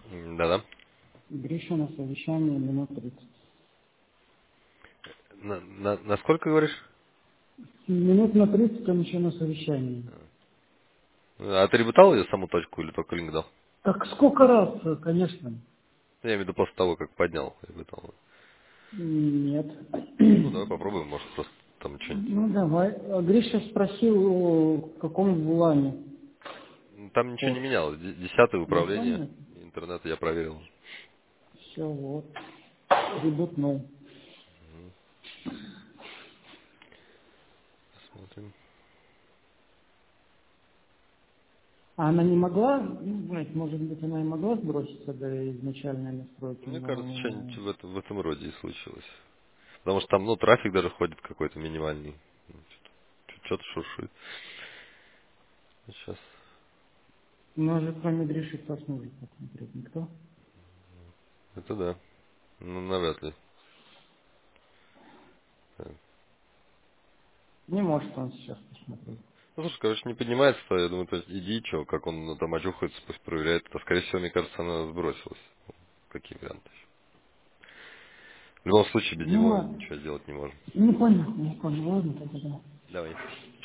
Да-да. Гриша на совещании минут 30. На сколько говоришь? Минут на 30 он еще на совещании. А ты ребутал ее саму точку или только линк дал? Так сколько раз, конечно. Я имею в виду после того, как поднял ребутал. Нет. Ну, давай попробуем, может, просто там что-нибудь. Ну, давай. А Гриша спросил, в каком вулане Там ничего код. не менялось. Десятое Ничего управление нет? интернета я проверил. Все, вот. Ребутнул. Смотрим. А она не могла, ну, знаете, может быть, она и могла сброситься до изначальной настройки, Мне кажется, но... что-нибудь в этом роде и случилось. Потому что там, ну, трафик даже ходит какой-то минимальный. Что-то шуршит. Сейчас. У нас же кроме Гриши кто сможет посмотреть? Никто? Это да. Ну, навряд ли. Так. Не может он сейчас посмотреть. Ну, слушай, короче, не поднимается, то я думаю, то есть иди, что, как он там очухается, пусть проверяет. Это, скорее всего, мне кажется, она сбросилась. Какие варианты? В любом случае, без Ну него ладно. ничего сделать не можем. Не понял, не понял. Ладно, тогда да. Давай.